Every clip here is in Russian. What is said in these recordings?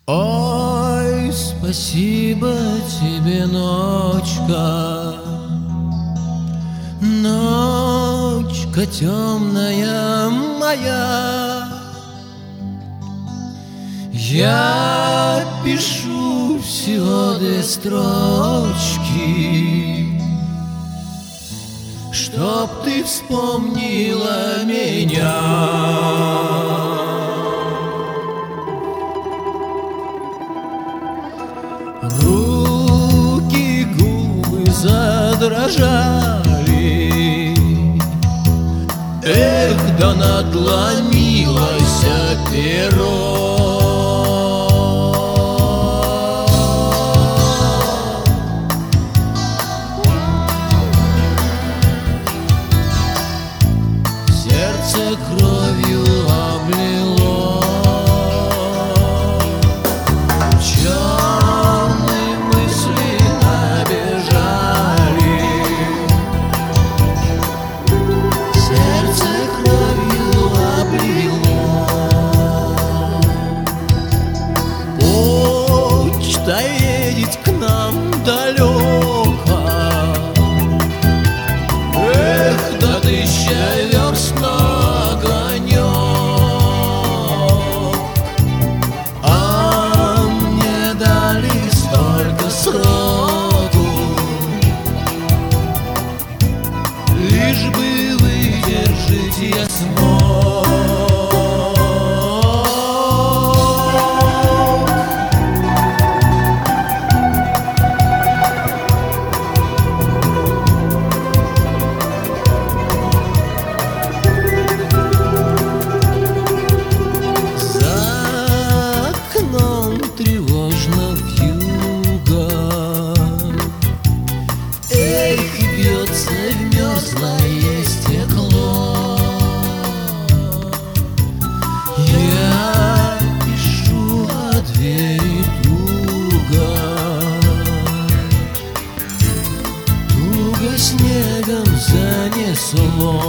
Ой, спасибо тебе, ночка, ночка темная моя. Я пишу всего 2 строчки, чтоб ты вспомнила меня. Руки, губы задрожали, эх, да надломилось перо. Сердце кровью облило, черные мысли набежали. Сердце кровью облило, почта едет к нам далеко. Эх, да 1000 верст на огонек, а мне дали столько сроку, лишь бы выдержать я смог. Тревожно вьюга, эх, бьется в мерзлое стекло. Я пишу, а двери туго, туго снегом занесло.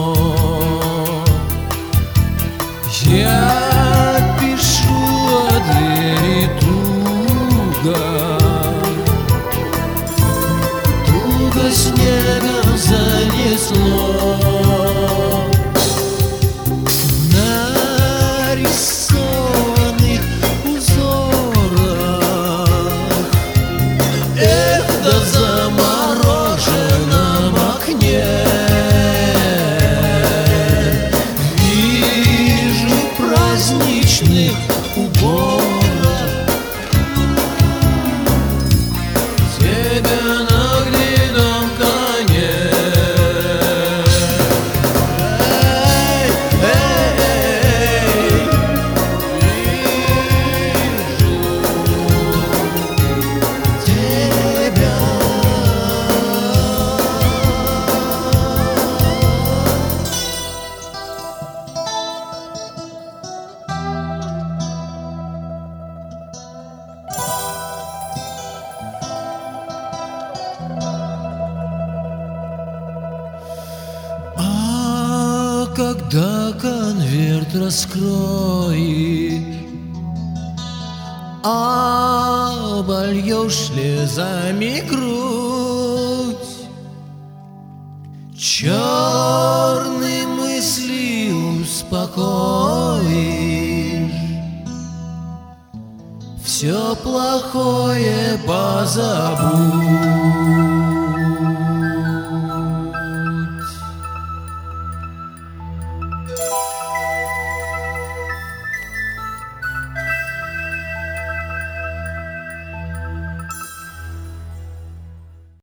Я пишу, а двери туго, туго снегом занесло. Нарисованных узорах, эх, да замороженном окне вижу праздничных уборах тебя на гнедом коне. Вижу тебя. А когда конверт раскроешь, обольешь слезами грудь, черные мысли успокоишь, все плохое позабудь.